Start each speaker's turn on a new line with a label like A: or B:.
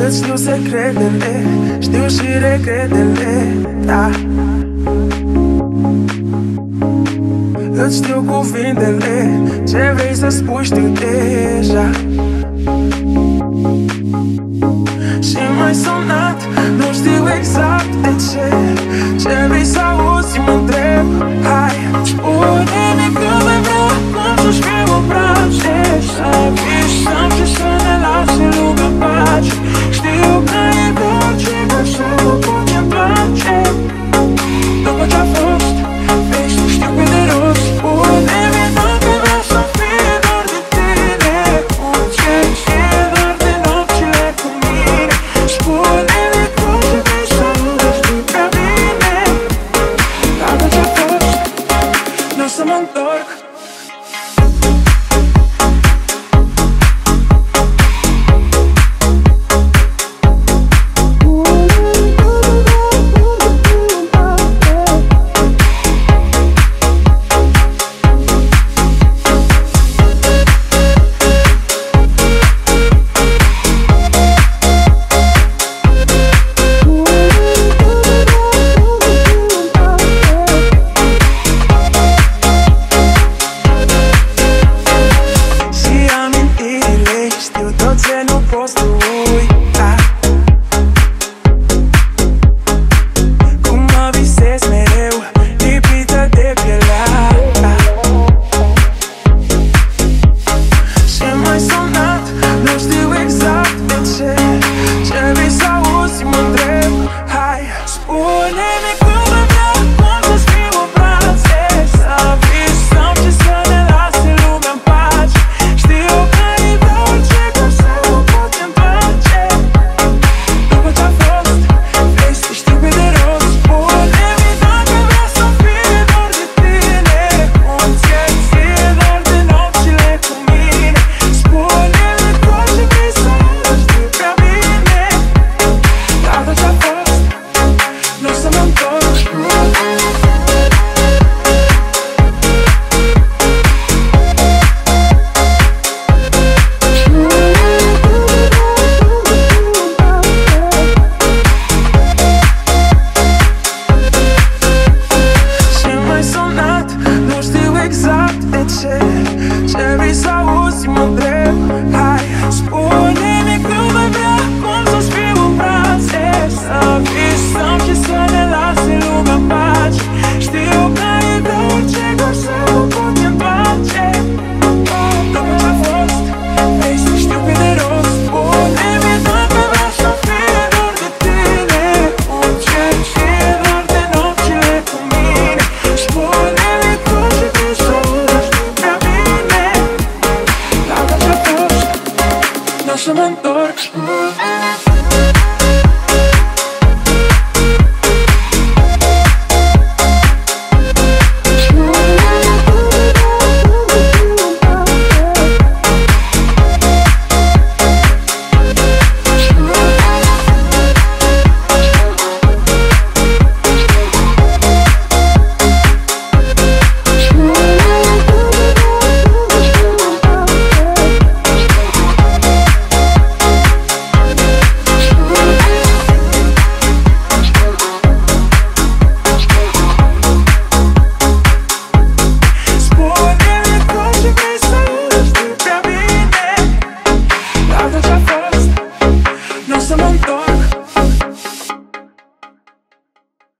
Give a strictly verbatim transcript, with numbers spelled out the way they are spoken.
A: Îți știu secretele, știu și regretele, da. Îți știu cuvintele, ce vrei să spui știu deja. Și m-ai sunat, nu știu exact de ce. Ce vrei să auzi, mă întreb. Hai, spune-mi când vei vrea, cum să-și fiu obraze. Să visăm și să ne lase lumea în pace. Știu că e dulce, că să nu putem place. După ce-a fost, vei să știu cât de rost. Spune-mi dacă vrea să fie doar de tine. Un cer și doar de nopțile cu mine. Spune-mi tot ce vrei să nu știu prea bine. Dacă ce-a fost, n-o să mă întorc.
B: să mă întorc.